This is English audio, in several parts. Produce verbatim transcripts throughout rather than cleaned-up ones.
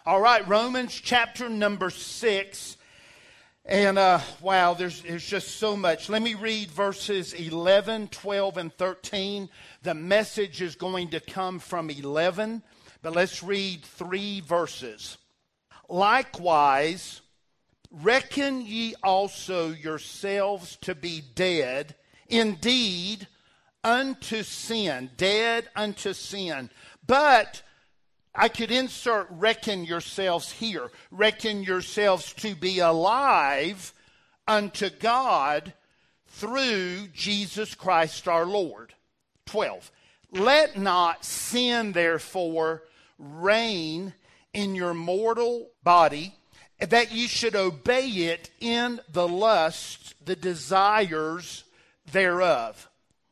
All right, Romans chapter number six. And uh, wow, there's, there's just so much. Let me read verses eleven, twelve, and thirteen. The message is going to come from eleven, but let's read three verses. Likewise, reckon ye also yourselves to be dead, indeed, unto sin, dead unto sin. But I could insert reckon yourselves here. Reckon yourselves to be alive unto God through Jesus Christ our Lord. twelve. Let not sin therefore reign in your mortal body, that ye should obey it in the lusts, the desires thereof.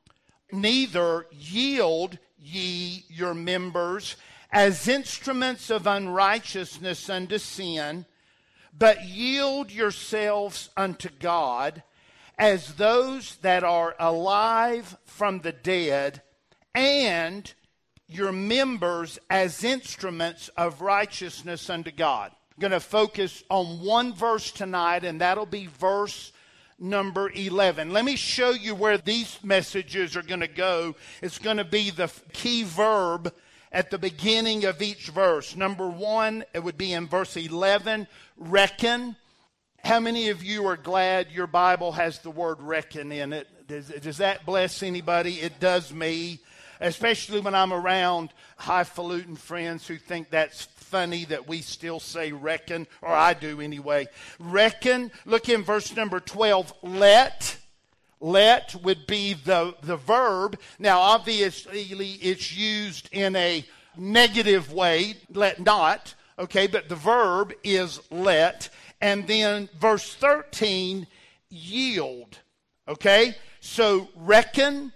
Neither yield ye your members as instruments of unrighteousness unto sin, but yield yourselves unto God as those that are alive from the dead, and your members as instruments of righteousness unto God. I'm going to focus on one verse tonight, and that'll be verse number eleven. Let me show you where these messages are going to go. It's going to be the key verb at the beginning of each verse. Number one, it would be in verse eleven, reckon. How many of you are glad your Bible has the word reckon in it? Does, does that bless anybody? It does me, especially when I'm around highfalutin friends who think that's funny that we still say reckon, or I do anyway. Reckon, look in verse number twelve, let. Let would be the, the verb. Now, obviously, it's used in a negative way, let not, okay, but the verb is let. And then verse thirteen, yield, okay? So, reckon,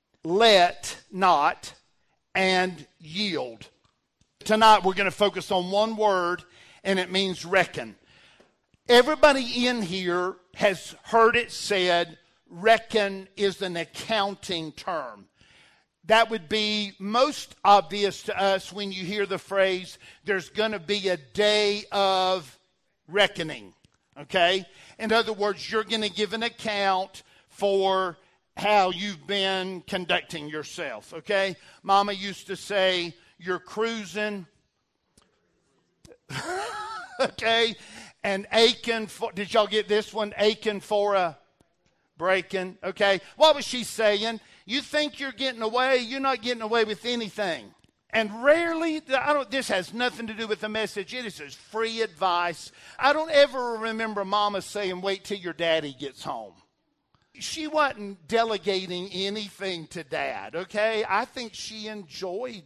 let not, and yield. Tonight, we're going to focus on one word, and it means reckon. Everybody in here has heard it said, reckon is an accounting term. That would be most obvious to us when you hear the phrase, there's going to be a day of reckoning, okay? In other words, you're going to give an account for how you've been conducting yourself, okay? Mama used to say, you're cruising, okay? And aching for, did y'all get this one? Aching for a breaking, okay? What was she saying? You think you're getting away, you're not getting away with anything. And rarely, I don't, this has nothing to do with the message. It is just free advice. I don't ever remember Mama saying, wait till your daddy gets home. She wasn't delegating anything to Dad, okay? I think she enjoyed.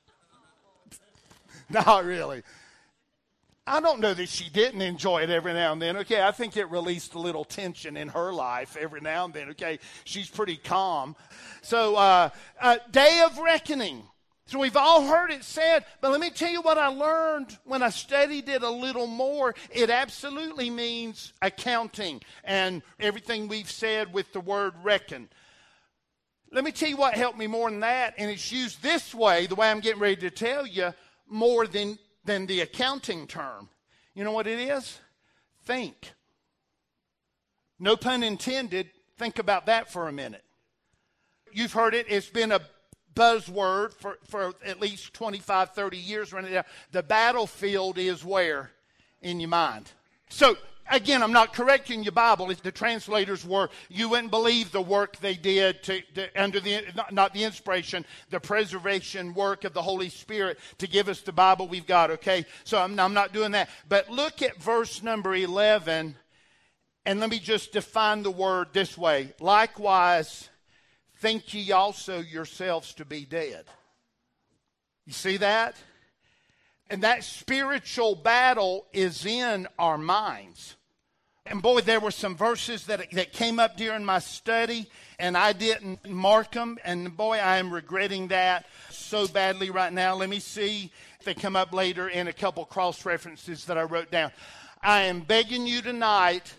Not really. I don't know that she didn't enjoy it every now and then, okay? I think it released a little tension in her life every now and then, okay? She's pretty calm. So, uh, uh, day of reckoning. So we've all heard it said, but let me tell you what I learned when I studied it a little more. It absolutely means accounting and everything we've said with the word reckon. Let me tell you what helped me more than that, and it's used this way, the way I'm getting ready to tell you, more than than the accounting term. You know what it is? Think. No pun intended. Think about that for a minute. You've heard it. It's been a buzzword for, for at least twenty-five, thirty years running down. The battlefield is where? In your mind. So, again, I'm not correcting your Bible. If the translators were, you wouldn't believe the work they did to, to under the not, not the inspiration, the preservation work of the Holy Spirit to give us the Bible we've got, okay? So I'm, I'm not doing that. But look at verse number eleven, and let me just define the word this way. Likewise, think ye also yourselves to be dead. You see that? And that spiritual battle is in our minds. And boy, there were some verses that, that came up during my study, and I didn't mark them. And boy, I am regretting that so badly right now. Let me see if they come up later in a couple cross references that I wrote down. I am begging you tonight,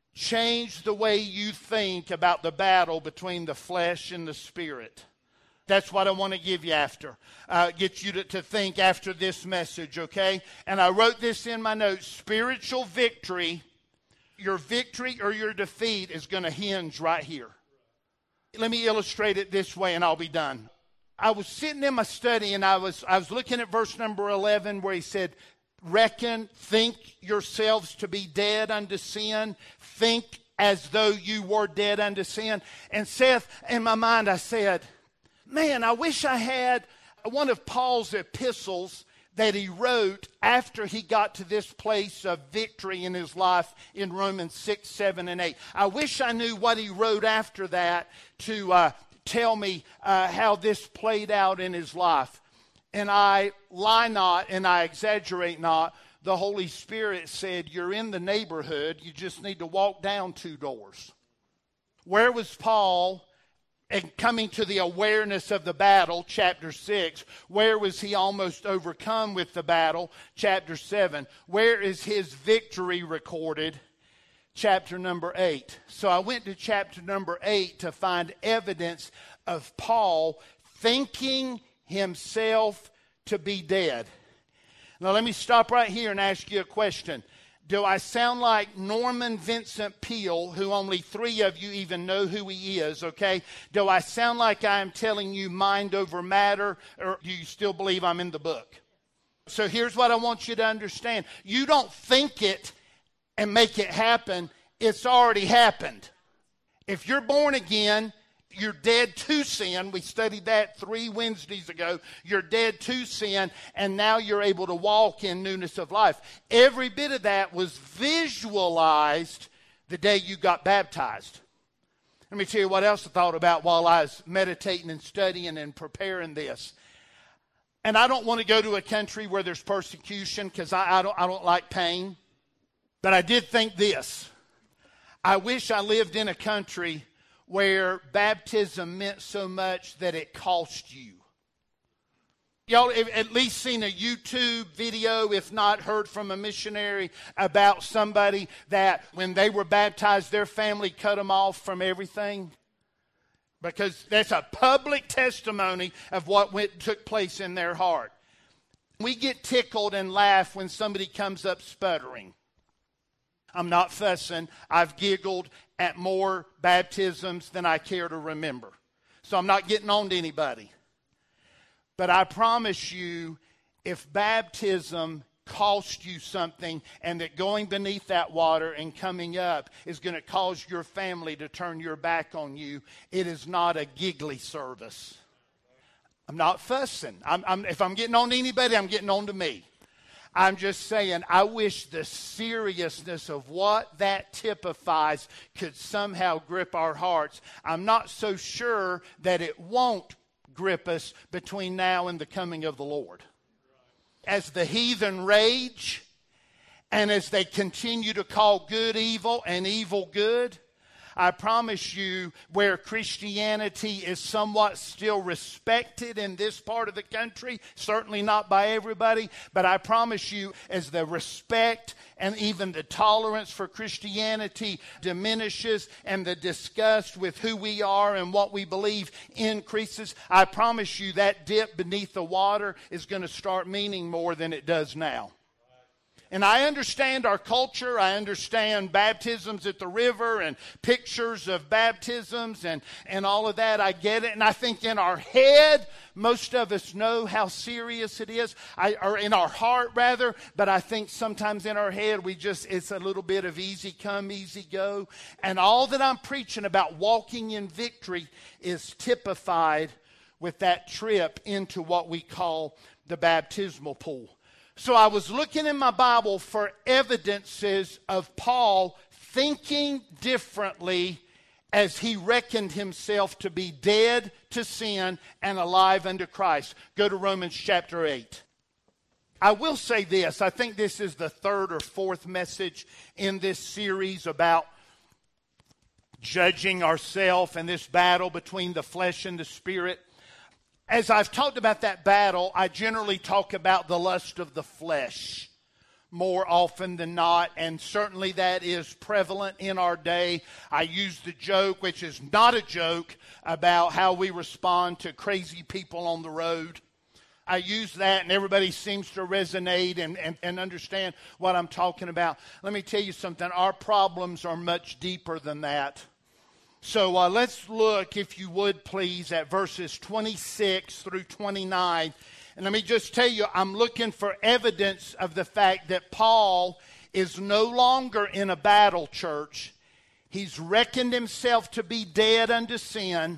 change the way you think about the battle between the flesh and the spirit. That's what I want to give you after. Uh, get you to, to think after this message, okay? And I wrote this in my notes. Spiritual victory, your victory or your defeat is going to hinge right here. Let me illustrate it this way and I'll be done. I was sitting in my study and I was I was looking at verse number eleven where he said, reckon, think yourselves to be dead unto sin. Think as though you were dead unto sin. And Seth, in my mind, I said, man, I wish I had one of Paul's epistles that he wrote after he got to this place of victory in his life in Romans six, seven, and eight. I wish I knew what he wrote after that to uh, tell me uh, how this played out in his life. And I lie not and I exaggerate not. The Holy Spirit said, you're in the neighborhood. You just need to walk down two doors. Where was Paul? And coming to the awareness of the battle, chapter six. Where was he almost overcome with the battle? Chapter seven. Where is his victory recorded? Chapter number eight. So I went to chapter number eight to find evidence of Paul thinking himself to be dead. Now let me stop right here and ask you a question. Do I sound like Norman Vincent Peale, who only three of you even know who he is, okay? Do I sound like I am telling you mind over matter, or do you still believe I'm in the book? So here's what I want you to understand. You don't think it and make it happen. It's already happened. If you're born again, you're dead to sin. We studied that three Wednesdays ago. You're dead to sin, and now you're able to walk in newness of life. Every bit of that was visualized the day you got baptized. Let me tell you what else I thought about while I was meditating and studying and preparing this. And I don't want to go to a country where there's persecution because I, I, don't, I don't like pain. But I did think this. I wish I lived in a country where baptism meant so much that it cost you. Y'all have at least seen a YouTube video, if not heard from a missionary, about somebody that when they were baptized, their family cut them off from everything. Because that's a public testimony of what went, took place in their heart. We get tickled and laugh when somebody comes up sputtering. I'm not fussing. I've giggled at more baptisms than I care to remember. So I'm not getting on to anybody. But I promise you, if baptism cost you something and that going beneath that water and coming up is going to cause your family to turn your back on you, it is not a giggly service. I'm not fussing. I'm, I'm, if I'm getting on to anybody, I'm getting on to me. I'm just saying, I wish the seriousness of what that typifies could somehow grip our hearts. I'm not so sure that it won't grip us between now and the coming of the Lord. As the heathen rage, and as they continue to call good evil and evil good, I promise you, where Christianity is somewhat still respected in this part of the country, certainly not by everybody, but I promise you, as the respect and even the tolerance for Christianity diminishes and the disgust with who we are and what we believe increases, I promise you that dip beneath the water is going to start meaning more than it does now. And I understand our culture. I understand baptisms at the river and pictures of baptisms and, and all of that. I get it. And I think in our head, most of us know how serious it is. I, or in our heart, rather. But I think sometimes in our head, we just, it's a little bit of easy come, easy go. And all that I'm preaching about walking in victory is typified with that trip into what we call the baptismal pool. So I was looking in my Bible for evidences of Paul thinking differently as he reckoned himself to be dead to sin and alive unto Christ. Go to Romans chapter eight. I will say this. I think this is the third or fourth message in this series about judging ourselves and this battle between the flesh and the spirit. As I've talked about that battle, I generally talk about the lust of the flesh more often than not, and certainly that is prevalent in our day. I use the joke, which is not a joke, about how we respond to crazy people on the road. I use that, and everybody seems to resonate and, and, and understand what I'm talking about. Let me tell you something. Our problems are much deeper than that. So uh, let's look, if you would please, at verses twenty-six through twenty-nine. And let me just tell you, I'm looking for evidence of the fact that Paul is no longer in a battle, church. He's reckoned himself to be dead unto sin.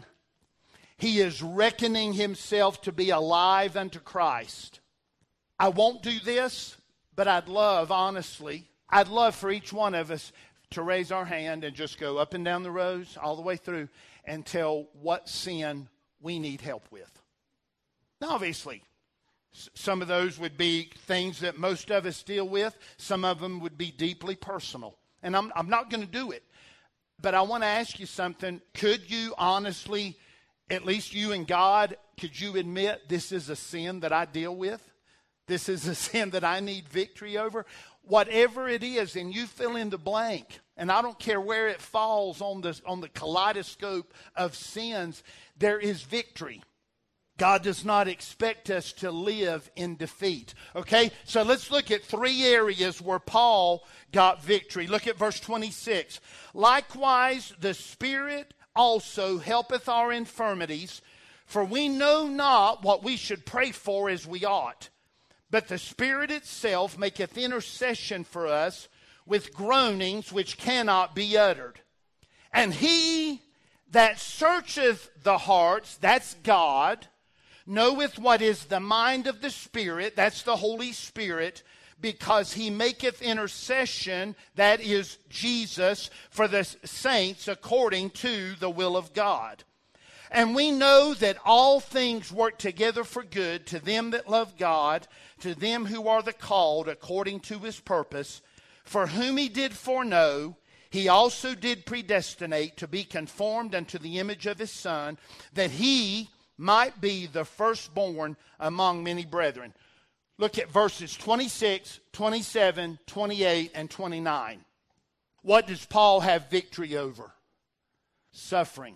He is reckoning himself to be alive unto Christ. I won't do this, but I'd love, honestly, I'd love for each one of us to raise our hand and just go up and down the rows all the way through and tell what sin we need help with. Now, obviously, some of those would be things that most of us deal with. Some of them would be deeply personal. And I'm, I'm not going to do it. But I want to ask you something. Could you honestly, at least you and God, could you admit this is a sin that I deal with? This is a sin that I need victory over? Whatever it is, and you fill in the blank. And I don't care where it falls on the, on the kaleidoscope of sins, there is victory. God does not expect us to live in defeat. Okay? So let's look at three areas where Paul got victory. Look at verse twenty-six. Likewise, the Spirit also helpeth our infirmities, for we know not what we should pray for as we ought. But the Spirit itself maketh intercession for us with groanings which cannot be uttered. And he that searcheth the hearts, that's God, knoweth what is the mind of the Spirit, that's the Holy Spirit, because he maketh intercession, that is Jesus, for the saints according to the will of God. And we know that all things work together for good to them that love God, to them who are the called according to his purpose, for whom he did foreknow, he also did predestinate to be conformed unto the image of his Son, that he might be the firstborn among many brethren. Look at verses twenty-six, twenty-seven, twenty-eight, and twenty-nine. What does Paul have victory over? Suffering.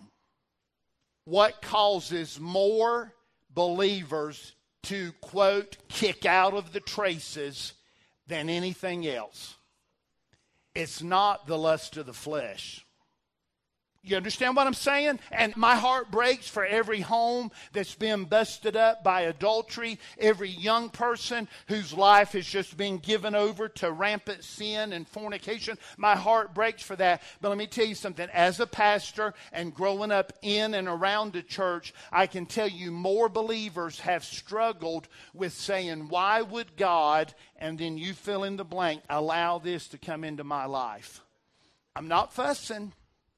What causes more believers to, quote, kick out of the traces than anything else? It's not the lust of the flesh. You understand what I'm saying? And my heart breaks for every home that's been busted up by adultery, every young person whose life has just been given over to rampant sin and fornication. My heart breaks for that. But let me tell you something. As a pastor and growing up in and around the church, I can tell you more believers have struggled with saying, why would God, and then you fill in the blank, allow this to come into my life? I'm not fussing.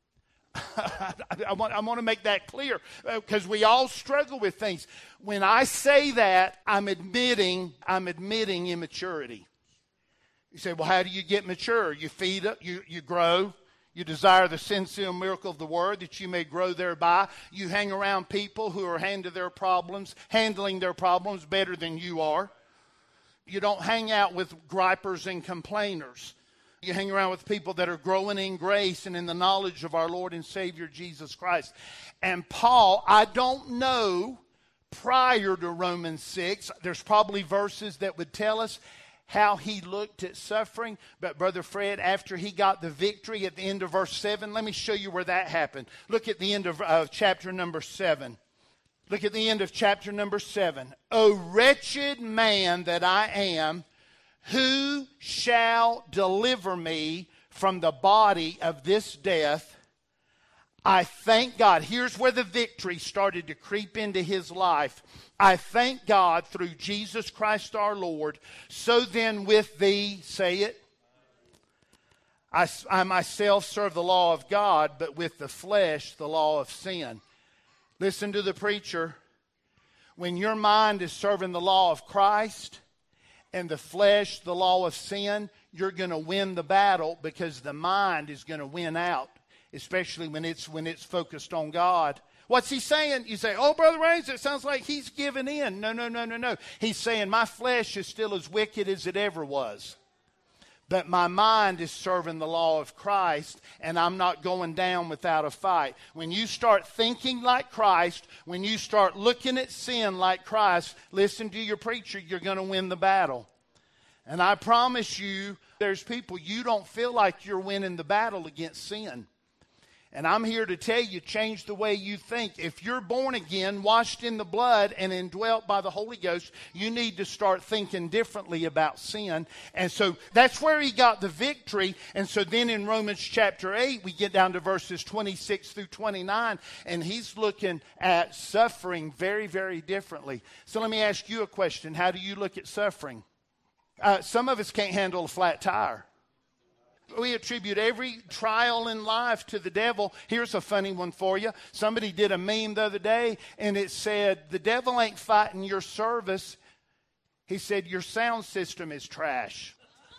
I, I, want, I want to make that clear because uh, we all struggle with things. When I say that, I'm admitting I'm admitting immaturity. You say, well, how do you get mature? You feed up, you, you grow, you desire the sincere miracle of the word that you may grow thereby. You hang around people who are handling their problems, handling their problems better than you are. You don't hang out with gripers and complainers. You hang around with people that are growing in grace and in the knowledge of our Lord and Savior Jesus Christ. And Paul, I don't know, prior to Romans six, there's probably verses that would tell us how he looked at suffering. But Brother Fred, after he got the victory at the end of verse seven, let me show you where that happened. Look at the end of uh, chapter number seven. Look at the end of chapter number seven. O wretched man that I am, who shall deliver me from the body of this death? I thank God. Here's where the victory started to creep into his life. I thank God through Jesus Christ our Lord. So then with thee, say it, I, I myself serve the law of God, but with the flesh the law of sin. Listen to the preacher. When your mind is serving the law of Christ and the flesh, the law of sin, you're going to win the battle because the mind is going to win out, especially when it's when it's focused on God. What's he saying? You say, oh, Brother Raines, it sounds like he's giving in. No, no, no, no, no. He's saying my flesh is still as wicked as it ever was. but my mind is serving the law of Christ, and I'm not going down without a fight. When you start thinking like Christ, when you start looking at sin like Christ, listen to your preacher, you're going to win the battle. And I promise you, there's people, you don't feel like you're winning the battle against sin. And I'm here to tell you, change the way you think. If you're born again, washed in the blood, and indwelt by the Holy Ghost, you need to start thinking differently about sin. And so that's where he got the victory. And so then in Romans chapter eight, we get down to verses twenty-six through twenty-nine, and he's looking at suffering very, very differently. So let me ask you a question. How do you look at suffering? Uh, some of us can't handle a flat tire. We attribute every trial in life to the devil. Here's a funny one for you. Somebody did a meme the other day, and it said, the devil ain't fighting your service. He said, your sound system is trash.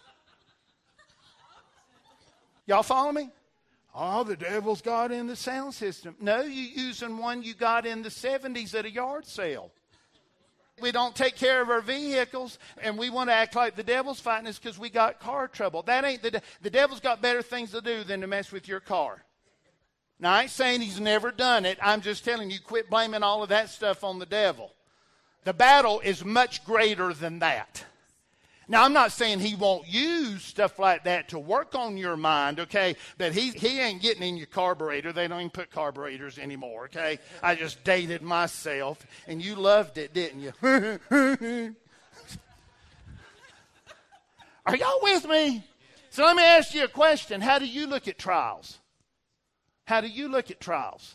Y'all follow me? Oh, the devil's got in the sound system. No, you're using one you got in the seventies at a yard sale. We don't take care of our vehicles, and we want to act like the devil's fighting us because we got car trouble. That ain't the de- the devil's got better things to do than to mess with your car. Now, I ain't saying he's never done it. I'm just telling you, quit blaming all of that stuff on the devil. The battle is much greater than that. Now, I'm not saying he won't use stuff like that to work on your mind, okay? But he, he ain't getting in your carburetor. They don't even put carburetors anymore, okay? I just dated myself, and you loved it, didn't you? Are y'all with me? So let me ask you a question. How do you look at trials? How do you look at trials?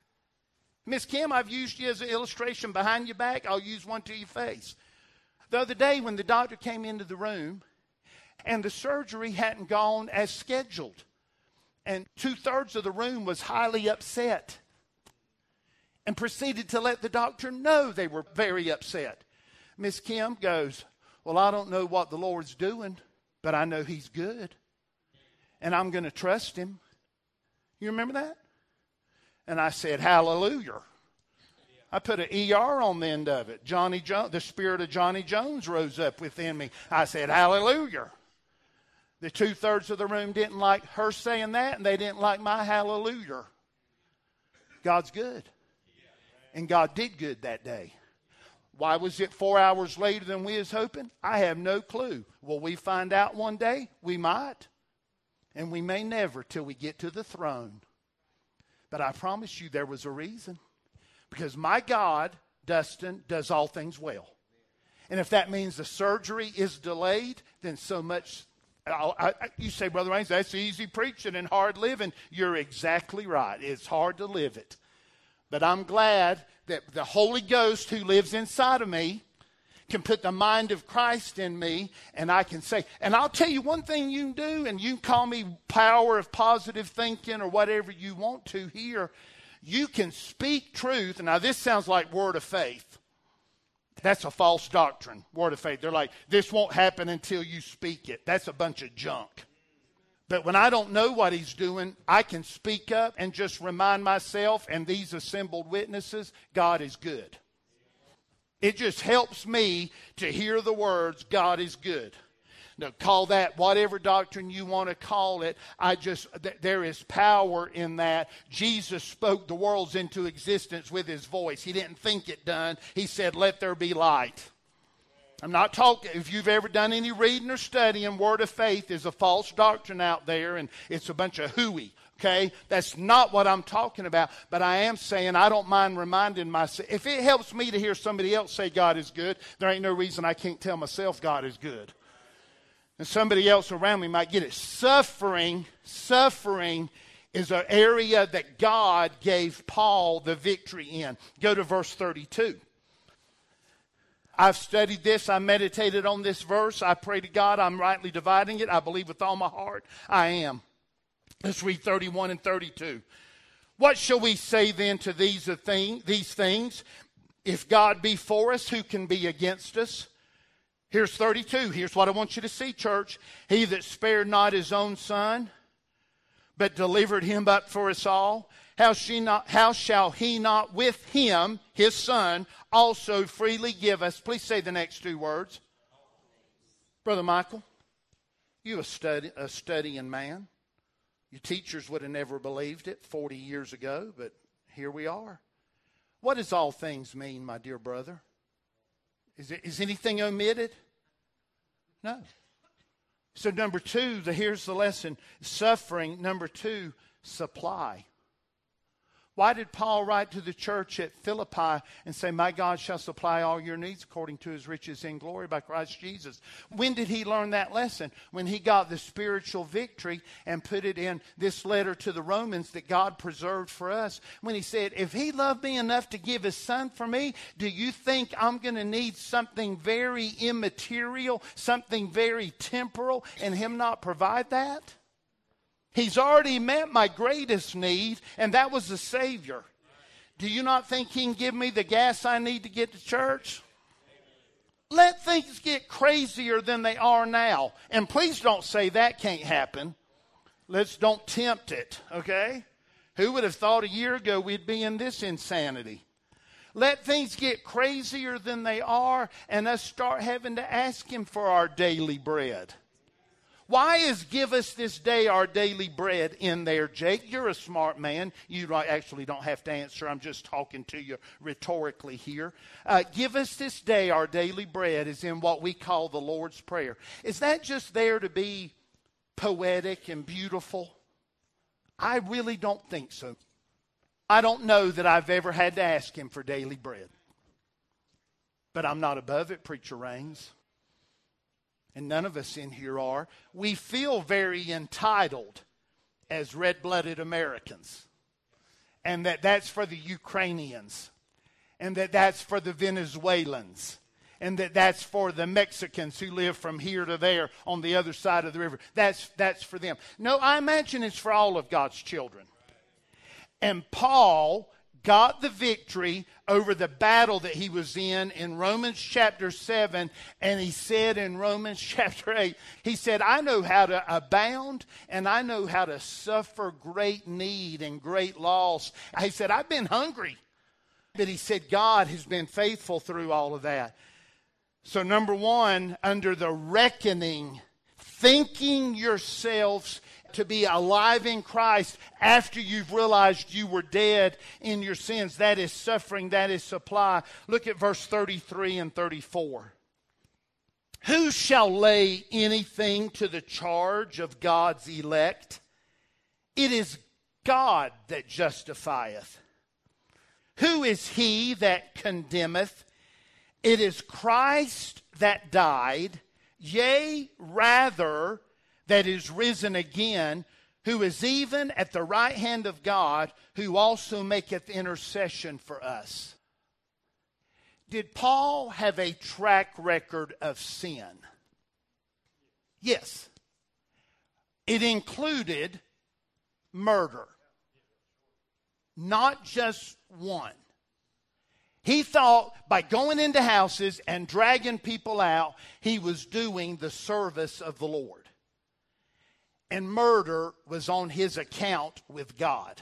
Miss Kim, I've used you as an illustration behind your back. I'll use one to your face. The other day when the doctor came into the room and the surgery hadn't gone as scheduled, and two-thirds of the room was highly upset and proceeded to let the doctor know they were very upset. Miss Kim goes, well, I don't know what the Lord's doing, but I know he's good, and I'm going to trust him. You remember that? And I said, hallelujah. I put an E R on the end of it. Johnny Jones, the spirit of Johnny Jones rose up within me. I said, hallelujah. The two-thirds of the room didn't like her saying that, and they didn't like my hallelujah. God's good. And God did good that day. Why was it four hours later than we was hoping? I have no clue. Will we find out one day? We might. And we may never till we get to the throne. But I promise you there was a reason. Because my God, Dustin, does all things well. And if that means the surgery is delayed, then so much. I, I, you say, Brother Raines, that's easy preaching and hard living. You're exactly right. It's hard to live it. But I'm glad that the Holy Ghost who lives inside of me can put the mind of Christ in me, and I can say, and I'll tell you one thing you can do, and you can call me power of positive thinking or whatever you want to here. You can speak truth. Now, this sounds like word of faith. That's a false doctrine, word of faith. They're like, this won't happen until you speak it. That's a bunch of junk. But when I don't know what he's doing, I can speak up and just remind myself and these assembled witnesses, God is good. It just helps me to hear the words, God is good. Now, call that whatever doctrine you want to call it. I just, th- there is power in that. Jesus spoke the worlds into existence with his voice. He didn't think it done. He said, let there be light. I'm not talking, if you've ever done any reading or studying, word of faith is a false doctrine out there, and it's a bunch of hooey. Okay, that's not what I'm talking about, but I am saying I don't mind reminding myself. If it helps me to hear somebody else say God is good, there ain't no reason I can't tell myself God is good. And somebody else around me might get it. Suffering, suffering is an area that God gave Paul the victory in. Go to verse thirty-two. I've studied this. I meditated on this verse. I pray to God I'm rightly dividing it. I believe with all my heart I am. Let's read thirty-one and thirty-two. What shall we say then to these, thing, these things? If God be for us, who can be against us? Here's thirty-two. Here's what I want you to see, church. He that spared not his own son, but delivered him up for us all, how, she not, how shall he not with him, his son, also freely give us? Please say the next two words. Brother Michael, You a, study, a studying man. Your teachers would have never believed it forty years ago, but here we are. What does all things mean, my dear brother? Is, it, is anything omitted? No. So number two, the, here's the lesson. Suffering. Number two, supply. Why did Paul write to the church at Philippi and say, my God shall supply all your needs according to his riches in glory by Christ Jesus? When did he learn that lesson? When he got the spiritual victory and put it in this letter to the Romans that God preserved for us. When he said, if he loved me enough to give his son for me, do you think I'm going to need something very immaterial, something very temporal, and him not provide that? He's already met my greatest need, and that was the Savior. Do you not think he can give me the gas I need to get to church? Let things get crazier than they are now. And please don't say that can't happen. Let's don't tempt it, okay? Who would have thought a year ago we'd be in this insanity? Let things get crazier than they are, and us start having to ask him for our daily bread. Why is give us this day our daily bread in there, Jake? You're a smart man. You actually don't have to answer. I'm just talking to you rhetorically here. Uh, give us this day our daily bread is in what we call the Lord's Prayer. Is that just there to be poetic and beautiful? I really don't think so. I don't know that I've ever had to ask him for daily bread. But I'm not above it, Preacher Raines. And none of us in here are. We feel very entitled as red-blooded Americans. And that that's for the Ukrainians. And that that's for the Venezuelans. And that that's for the Mexicans who live from here to there on the other side of the river. That's, that's for them. No, I imagine it's for all of God's children. And Paul got the victory over the battle that he was in in Romans chapter seven, and he said in Romans chapter eight, he said, I know how to abound, and I know how to suffer great need and great loss. He said, I've been hungry. But he said, God has been faithful through all of that. So number one, under the reckoning, thinking yourselves to be alive in Christ after you've realized you were dead in your sins. That is suffering. That is supply. Look at verse thirty-three and thirty-four. Who shall lay anything to the charge of God's elect? It is God that justifieth. Who is he that condemneth? It is Christ that died, yea, rather, that is risen again, who is even at the right hand of God, who also maketh intercession for us. Did Paul have a track record of sin? Yes. It included murder. Not just one. He thought by going into houses and dragging people out, he was doing the service of the Lord. And murder was on his account with God.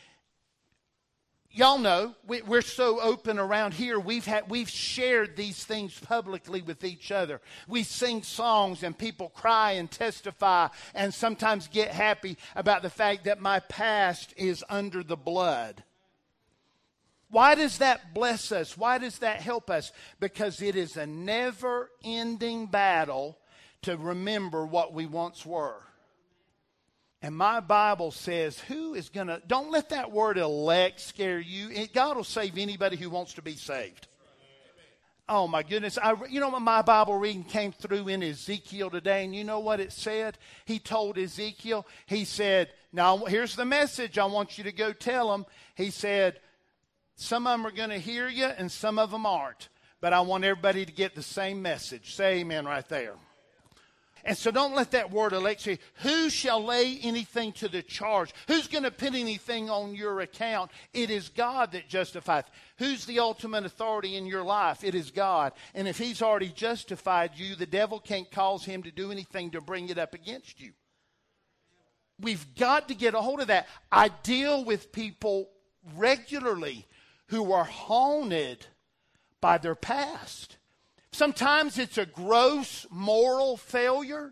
Y'all know, we, we're so open around here. We've had, we've shared these things publicly with each other. We sing songs and people cry and testify and sometimes get happy about the fact that my past is under the blood. Why does that bless us? Why does that help us? Because it is a never-ending battle to remember what we once were. And my Bible says, who is going to, don't let that word elect scare you. It, God will save anybody who wants to be saved. Oh my goodness. I, you know what my Bible reading came through in Ezekiel today, and you know what it said? He told Ezekiel, he said, now here's the message I want you to go tell them. He said, some of them are going to hear you and some of them aren't. But I want everybody to get the same message. Say amen right there. And so don't let that word elect you. Who shall lay anything to the charge? Who's going to put anything on your account? It is God that justifieth. Who's the ultimate authority in your life? It is God. And if he's already justified you, the devil can't cause him to do anything to bring it up against you. We've got to get a hold of that. I deal with people regularly who are haunted by their past. Sometimes it's a gross moral failure.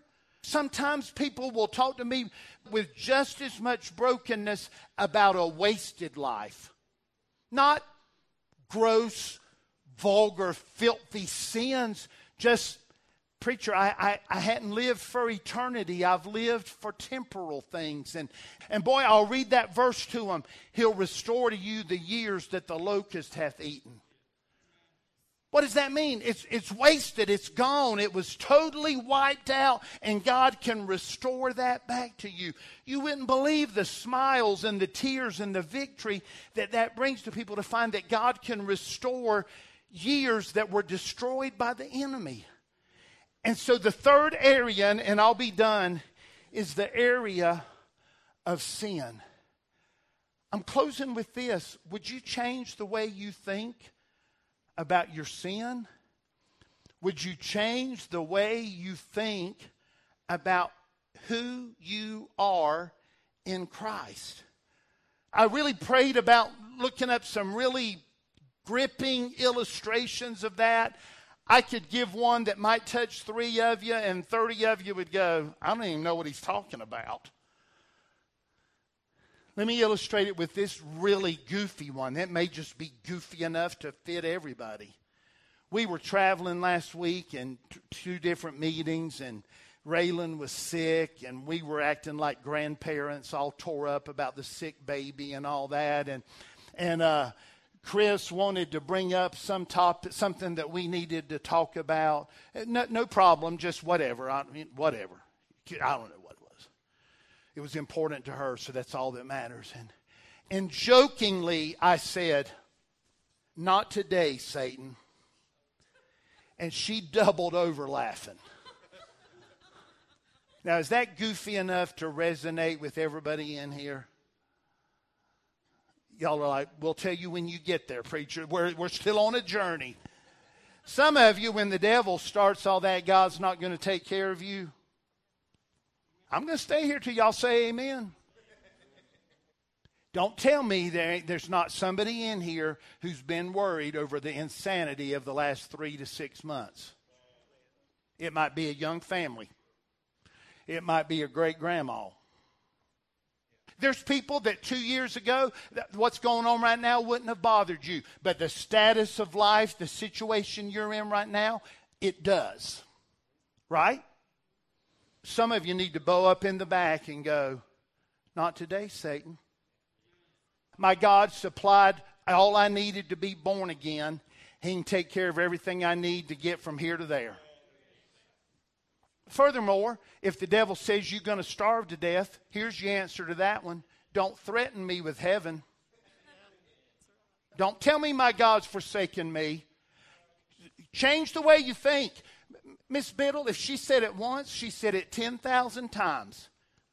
Sometimes people will talk to me with just as much brokenness about a wasted life. Not gross, vulgar, filthy sins. Just, preacher, I, I, I hadn't lived for eternity. I've lived for temporal things. And, and boy, I'll read that verse to him. He'll restore to you the years that the locust hath eaten. What does that mean? It's, it's wasted. It's gone. It was totally wiped out, and God can restore that back to you. You wouldn't believe the smiles and the tears and the victory that that brings to people to find that God can restore years that were destroyed by the enemy. And so the third area, and I'll be done, is the area of sin. I'm closing with this. Would you change the way you think about your sin? Would you change the way you think about who you are in Christ? I really prayed about looking up some really gripping illustrations of that. I could give one that might touch three of you, and thirty of you would go, I don't even know what he's talking about. Let me illustrate it with this really goofy one. It may just be goofy enough to fit everybody. We were traveling last week in t- two different meetings, and Raylan was sick, and we were acting like grandparents, all tore up about the sick baby and all that. And and uh, Chris wanted to bring up some topic, something that we needed to talk about. No, no problem, just whatever. I mean, whatever. I don't know what it was. It was important to her, so that's all that matters. And and jokingly, I said, "Not today, Satan." And she doubled over laughing. Now, is that goofy enough to resonate with everybody in here? Y'all are like, we'll tell you when you get there, preacher. We're, we're still on a journey. Some of you, when the devil starts all that, God's not going to take care of you. I'm going to stay here till y'all say amen. Don't tell me there ain't, there's not somebody in here who's been worried over the insanity of the last three to six months. It might be a young family. It might be a great-grandma. There's people that two years ago, what's going on right now wouldn't have bothered you. But the status of life, the situation you're in right now, it does. Right? Some of you need to bow up in the back and go, not today, Satan. My God supplied all I needed to be born again. He can take care of everything I need to get from here to there. Furthermore, if the devil says you're going to starve to death, here's your answer to that one. Don't threaten me with heaven. Don't tell me my God's forsaken me. Change the way you think. Miss Biddle, if she said it once, she said it ten thousand times.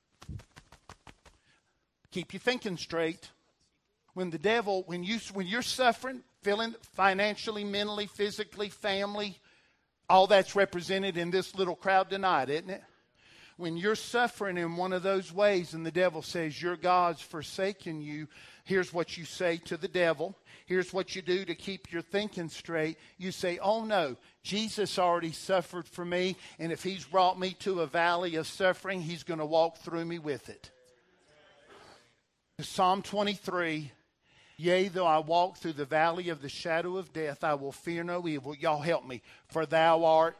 Keep your thinking straight. When the devil, when, you, when you're suffering, feeling financially, mentally, physically, family, all that's represented in this little crowd tonight, isn't it? When you're suffering in one of those ways and the devil says your God's forsaken you, here's what you say to the devil. Here's what you do to keep your thinking straight. You say, oh no, Jesus already suffered for me, and if he's brought me to a valley of suffering, he's going to walk through me with it. Psalm twenty-three, yea, though I walk through the valley of the shadow of death, I will fear no evil. Y'all help me. For thou art.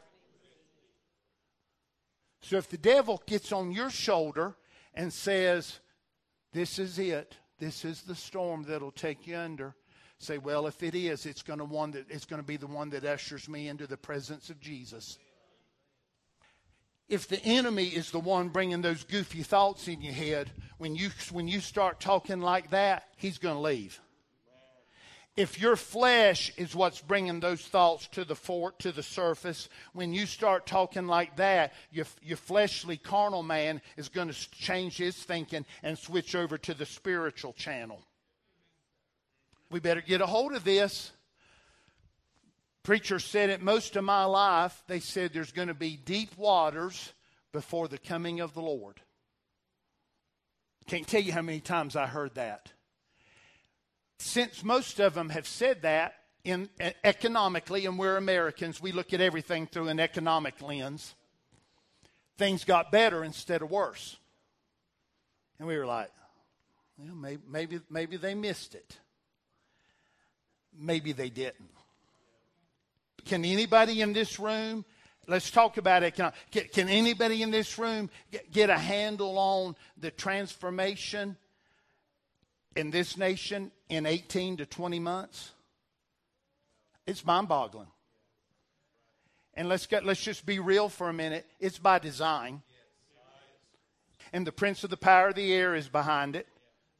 So if the devil gets on your shoulder and says, this is it, this is the storm that'll take you under, say, well, if it is, it's going to one that it's going to be the one that ushers me into the presence of Jesus. If the enemy is the one bringing those goofy thoughts in your head, when you when you start talking like that, he's going to leave. If your flesh is what's bringing those thoughts to the fort, to the surface, when you start talking like that, your, your fleshly carnal man is going to change his thinking and switch over to the spiritual channel. We better get a hold of this. Preachers said it most of my life. They said there's going to be deep waters before the coming of the Lord. Can't tell you how many times I heard that. Since most of them have said that in economically, and we're Americans, we look at everything through an economic lens. things got better instead of worse. And we were like, well, maybe, maybe, maybe they missed it. Maybe they didn't. Can anybody in this room, let's talk about it. Can, I, can, can anybody in this room get, get a handle on the transformation in this nation in eighteen to twenty months? It's mind-boggling. And let's get, let's just be real for a minute. It's by design. And the prince of the power of the air is behind it.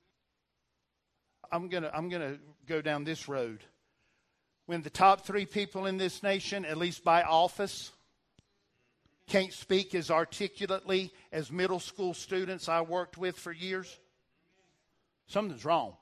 I'm gonna I'm gonna go down this road. When the top three people in this nation, at least by office, can't speak as articulately as middle school students I worked with for years, something's wrong.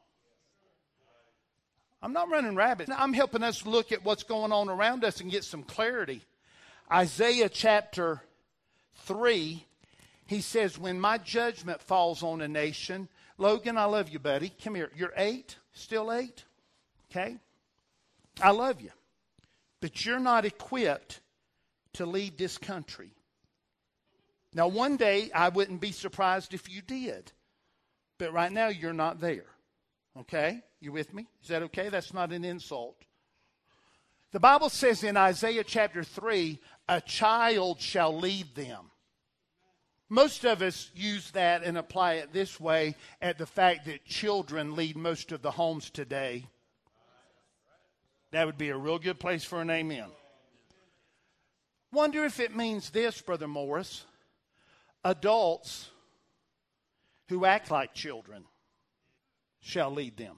I'm not running rabbits. I'm helping us look at what's going on around us and get some clarity. Isaiah chapter three, he says, when my judgment falls on a nation, Logan, I love you, buddy. Come here. You're eight, still eight, okay? I love you, but you're not equipped to lead this country. Now, one day, I wouldn't be surprised if you did, but right now, you're not there, okay? You with me? Is that okay? That's not an insult. The Bible says in Isaiah chapter three, a child shall lead them. Most of us use that and apply it this way at the fact that children lead most of the homes today. That would be a real good place for an amen. Wonder if it means this, Brother Morris. Adults who act like children shall lead them.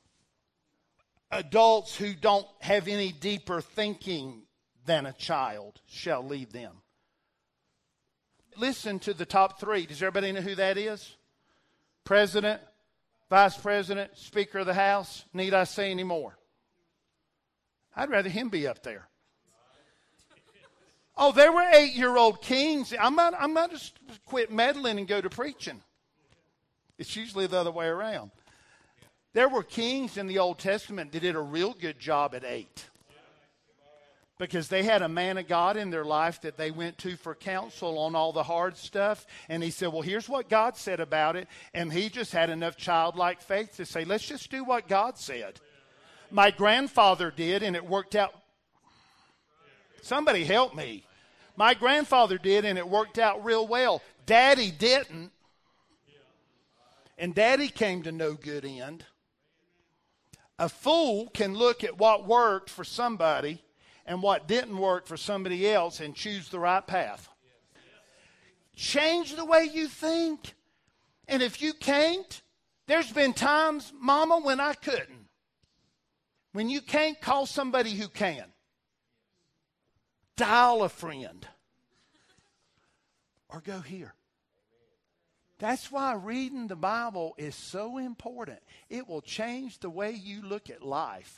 Adults who don't have any deeper thinking than a child shall lead them. Listen to the top three. Does everybody know who that is? President, Vice President, Speaker of the House. Need I say any more? I'd rather him be up there. Oh, there were eight-year-old kings. I'm not, I'm not just quit meddling and go to preaching. It's usually the other way around. There were kings in the Old Testament that did a real good job at eight. Because they had a man of God in their life that they went to for counsel on all the hard stuff. And he said, well, here's what God said about it. And he just had enough childlike faith to say, let's just do what God said. My grandfather did, and it worked out. Somebody help me. My grandfather did, and it worked out real well. Daddy didn't. And Daddy came to no good end. A fool can look at what worked for somebody and what didn't work for somebody else and choose the right path. Change the way you think. And if you can't, there's been times, Mama, when I couldn't. When you can't, call somebody who can. Dial a friend. Or go here. That's why reading the Bible is so important. It will change the way you look at life.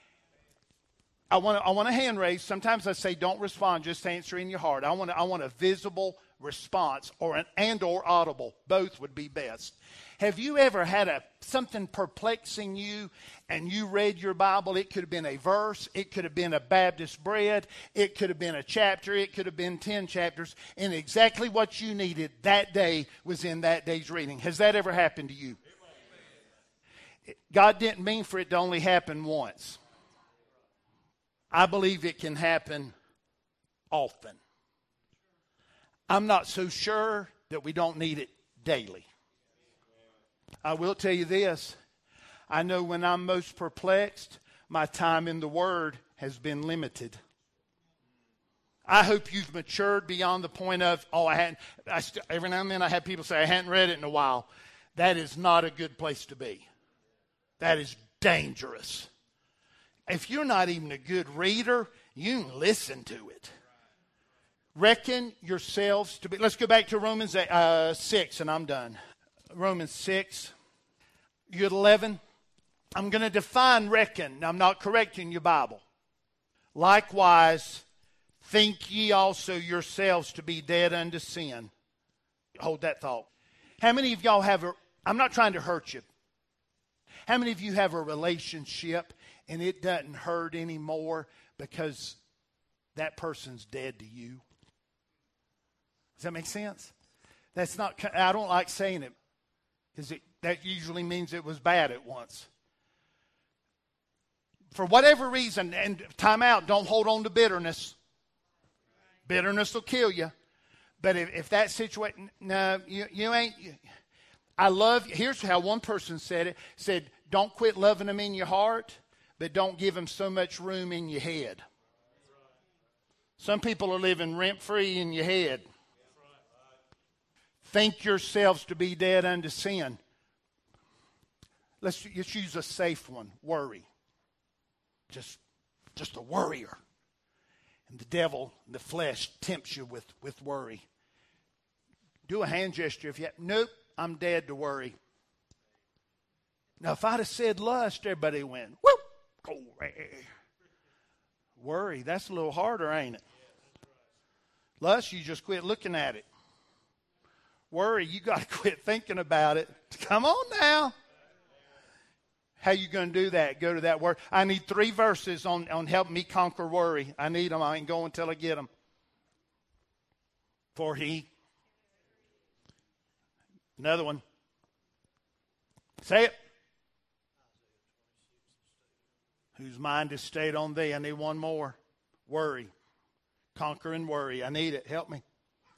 I want, I want a hand raise. Sometimes I say don't respond, just answer in your heart. I want, I want a visible response or an and or audible. Both would be best. Have you ever had a something perplexing you and you read your Bible? It could have been a verse. It could have been a Baptist bread. It could have been a chapter. It could have been ten chapters. And exactly what you needed that day was in that day's reading. Has that ever happened to you? God didn't mean for it to only happen once. I believe it can happen often. I'm not so sure that we don't need it daily. I will tell you this. I know when I'm most perplexed, my time in the Word has been limited. I hope you've matured beyond the point of, oh, I hadn't, I st- every now and then I have people say, I hadn't read it in a while. That is not a good place to be. That is dangerous. If you're not even a good reader, you can listen to it. Reckon yourselves to be, let's go back to Romans uh, six, and I'm done. Romans six, you at eleven. I'm going to define reckon. Now, I'm not correcting your Bible. Likewise, think ye also yourselves to be dead unto sin. Hold that thought. How many of y'all have a, I'm not trying to hurt you. How many of you have a relationship and it doesn't hurt anymore because that person's dead to you? Does that make sense? That's not, I don't like saying it because that usually means it was bad at once. For whatever reason, and time out, don't hold on to bitterness. Bitterness will kill you. But if, if that situation, no, you, you ain't. You, I love, here's how one person said it, said, don't quit loving them in your heart, but don't give them so much room in your head. Some people are living rent-free in your head. Think yourselves to be dead unto sin. Let's just use a safe one, worry. Just, just a worrier. And the devil, the flesh, tempts you with, with worry. Do a hand gesture if you have, nope, I'm dead to worry. Now, if I'd have said lust, everybody went, whoop, glory. Worry, that's a little harder, ain't it? Lust, you just quit looking at it. Worry, you got to quit thinking about it. Come on now. How you going to do that? Go to that word. I need three verses on, on help me conquer worry. I need them. I ain't going until I get them. For he. Another one. Say it. Whose mind is stayed on thee. I need one more. Worry. Conquer and worry. I need it. Help me.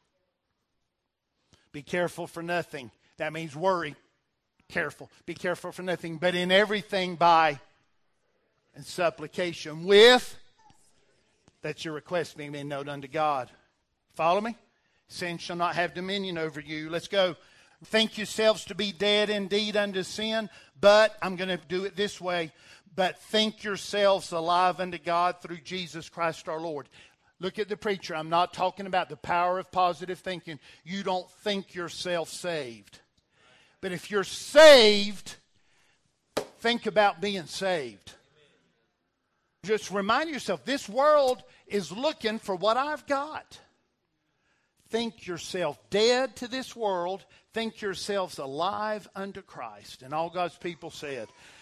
Be careful for nothing. That means worry. Careful. Be careful for nothing. But in everything by and supplication with, that your request being made known unto God. Follow me? Sin shall not have dominion over you. Let's go. Think yourselves to be dead indeed unto sin, but I'm going to do it this way. But think yourselves alive unto God through Jesus Christ our Lord. Look at the preacher. I'm not talking about the power of positive thinking. You don't think yourself saved. But if you're saved, think about being saved. Just remind yourself, this world is looking for what I've got. Think yourself dead to this world. Think yourselves alive unto Christ. And all God's people said,